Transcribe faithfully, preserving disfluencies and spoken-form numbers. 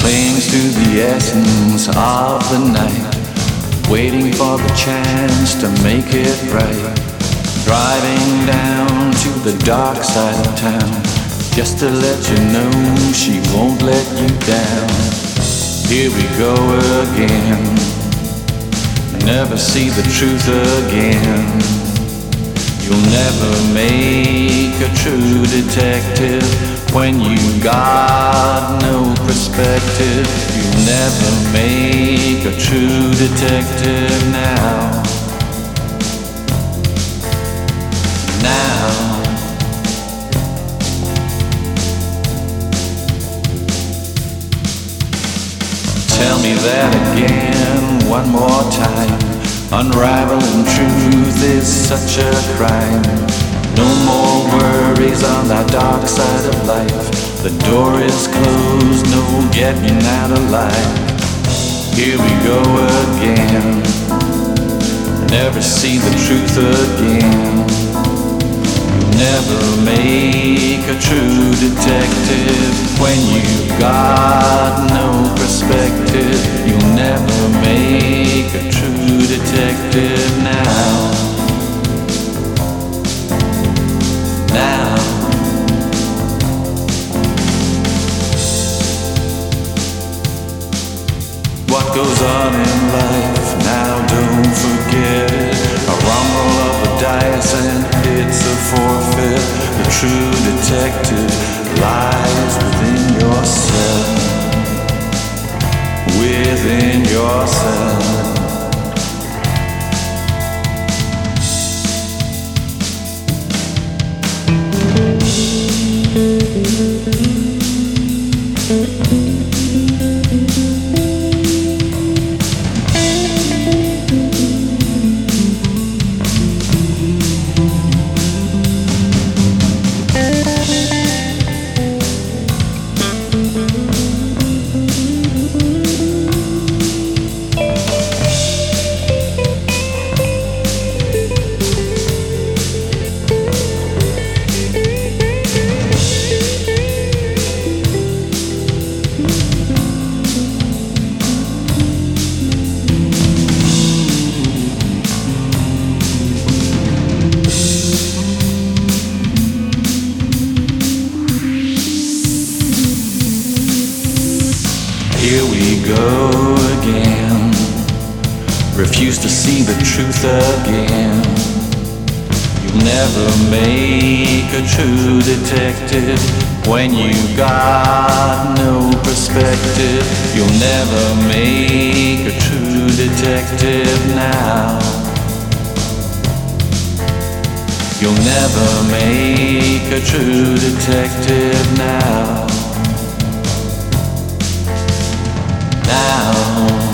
clings to the essence of the night, waiting for the chance to make it right. Driving down to the dark side of town, just to let you know she won't let you down. Here we go again, never see the truth again. You'll never make a true detective when you got no perspective. You'll never make a true detective now. Now. Tell me that again one more time. Unraveling truth is such a crime. No more worries on that dark side of life. The door is closed, no getting out alive. Here we go again, never see the truth again. Never make a true detective when you got no perspective. You'll never make a true detective now. Now. What goes on in life now, don't forget it. A rumble of the dice and it's a forfeit. The true detective lies within yourself. Within yourself. Here we go again, refuse to see the truth again. You'll never make a true detective when you got no perspective. You'll never make a true detective now. You'll never make a true detective now. Now.